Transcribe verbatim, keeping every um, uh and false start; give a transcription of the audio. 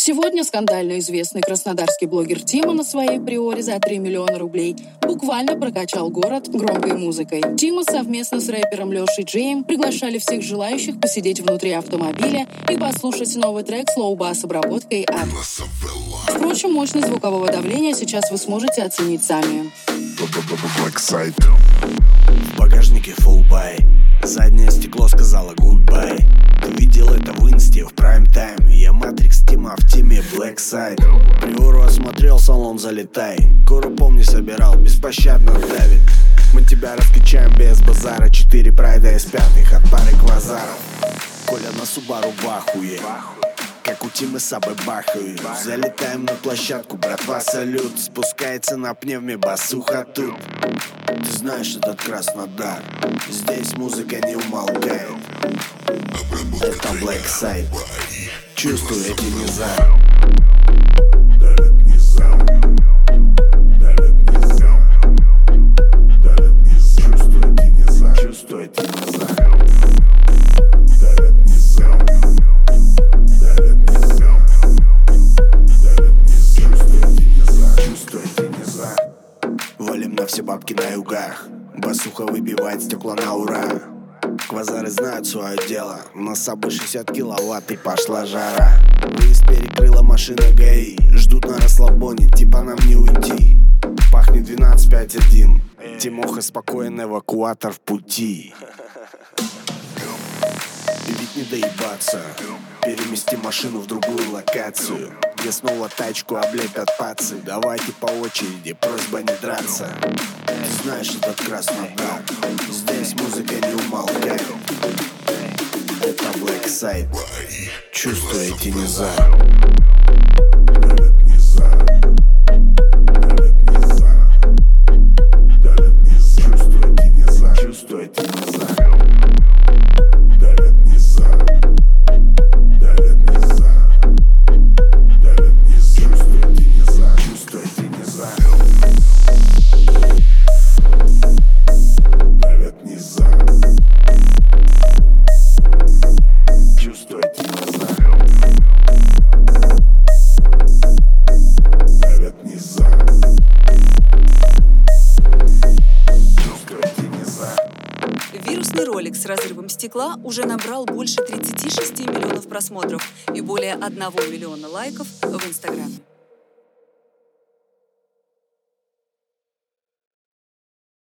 Сегодня скандально известный краснодарский блогер Тима на своей приоре за три миллиона рублей буквально прокачал город громкой музыкой. Тима совместно с рэпером Лешей Джеем приглашали всех желающих посидеть внутри автомобиля и послушать новый трек с лоу-бас обработкой от... Впрочем, мощность звукового давления сейчас вы сможете оценить сами. В багажнике full buy, заднее стекло сказала goodbye. Ты видел это в инсте в прайм-тайм. Я Матрикс Тима в теме Black Side. Приору осмотрел, салон залетай. Кору помни собирал, беспощадно давит. Мы тебя раскачаем без базара. Четыре прайда из пятых от пары квазаров. Коля на Субару бахуе, как у Тимы Сабы бахают. Залетаем на площадку, братва, салют. Спускается на пневме басуха тут. Ты знаешь этот Краснодар, здесь музыка не умолкает. Это Black Side, чувствую эти низа. Давят низа, давят низа, давят низа. Чувствую эти низа, чувствую эти низа. Давят низа, давят низа, давят низа. Чувствую эти низа, чувствую эти низа. Валим на все бабки на югах, басуха выбивает стекла на ура. Квазары знают свое дело, на Сабы шестьдесят киловатт и пошла жара. Выезд перекрыла машина ГАИ, ждут на расслабоне, типа нам не уйти. Пахнет двенадцать пять один, Тимоха спокоен, эвакуатор в пути. И ведь не доебаться, перемести машину в другую локацию, где снова тачку облепят пацы. Давайте по очереди, просьба не драться. Ты знаешь этот Краснодар, здесь музыка не умолкает. Это Black Side, чувствую эти низа. Давят низа, давят низа, давят низа. Чувствую эти низа, чувствую эти низа. Давят низа, давят низа, давят низа. Чувствую эти низа, чувствую эти низа. Давят низа, чувствую эти низа. Давят низа, чувствую эти низа. Вирусный ролик с разрывом стекла уже набрал больше тридцати шести миллионов просмотров и более одного миллиона лайков в Инстаграме.